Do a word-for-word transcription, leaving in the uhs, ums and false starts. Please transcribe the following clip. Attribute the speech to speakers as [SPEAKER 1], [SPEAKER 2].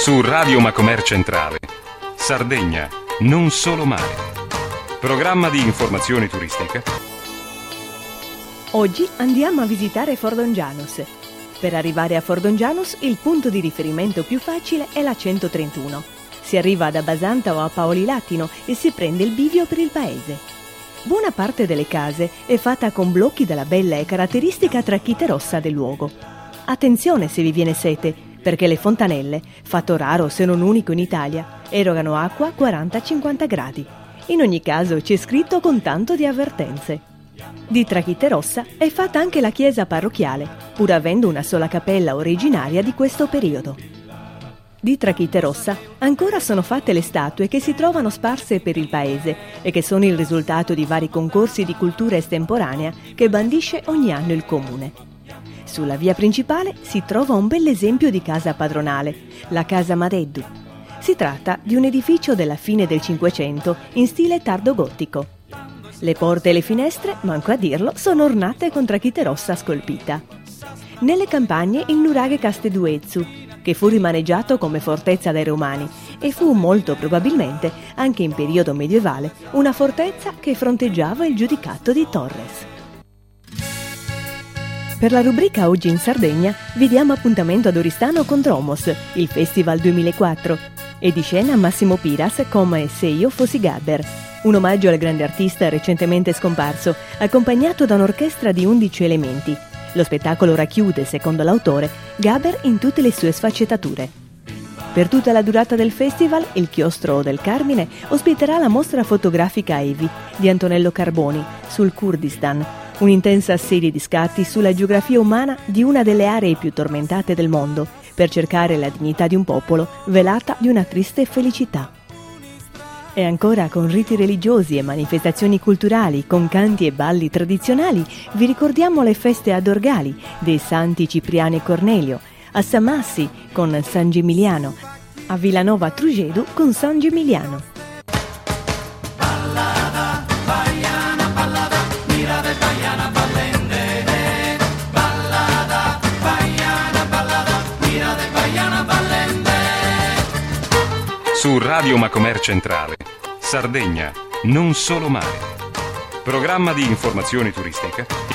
[SPEAKER 1] Su Radio Macomer Centrale, Sardegna, non solo mare. Programma di informazione turistica.
[SPEAKER 2] Oggi andiamo a visitare Fordongianus. Per arrivare a Fordongianus il punto di riferimento più facile è la centotrentuno. Si arriva da Basanta o a Paoli Latino e si prende il bivio per il paese. Buona parte delle case è fatta con blocchi della bella e caratteristica tracchite rossa del luogo. Attenzione se vi viene sete, perché le fontanelle, fatto raro se non unico in Italia, erogano acqua a quaranta cinquanta gradi. In ogni caso c'è scritto con tanto di avvertenze. Di tracchite rossa è fatta anche la chiesa parrocchiale, pur avendo una sola cappella originaria di questo periodo. Di tracchite rossa ancora sono fatte le statue che si trovano sparse per il paese e che sono il risultato di vari concorsi di cultura estemporanea che bandisce ogni anno il comune. Sulla via principale si trova un bell'esempio di casa padronale, la Casa Madeddu. Si tratta di un edificio della fine del Cinquecento in stile tardo-gotico. Le porte e le finestre, manco a dirlo, sono ornate con tracchite rossa scolpita. Nelle campagne il nuraghe Casteduezzu, che fu rimaneggiato come fortezza dai Romani e fu molto probabilmente, anche in periodo medievale, una fortezza che fronteggiava il giudicato di Torres. Per la rubrica Oggi in Sardegna vi diamo appuntamento ad Oristano con Dromos, il Festival duemilaquattro, e di scena Massimo Piras come Se io fossi Gabber, un omaggio al grande artista recentemente scomparso, accompagnato da un'orchestra di undici elementi. Lo spettacolo racchiude, secondo l'autore, Gabber in tutte le sue sfaccettature. Per tutta la durata del festival, il Chiostro del Carmine ospiterà la mostra fotografica Evi di Antonello Carboni sul Kurdistan, un'intensa serie di scatti sulla geografia umana di una delle aree più tormentate del mondo, per cercare la dignità di un popolo velata di una triste felicità. E ancora con riti religiosi e manifestazioni culturali, con canti e balli tradizionali, vi ricordiamo le feste ad Orgali dei Santi Cipriano e Cornelio, a Samassi con San Gemiliano, a Villanova Trugedu con San Gemiliano.
[SPEAKER 3] Ballada, baiana, ballada, mira de baiana, ballende. Ballada, baiana, ballada, mira de baiana, ballende.
[SPEAKER 1] Su Radio Macomer Centrale, Sardegna, non solo mare. Programma di informazione turistica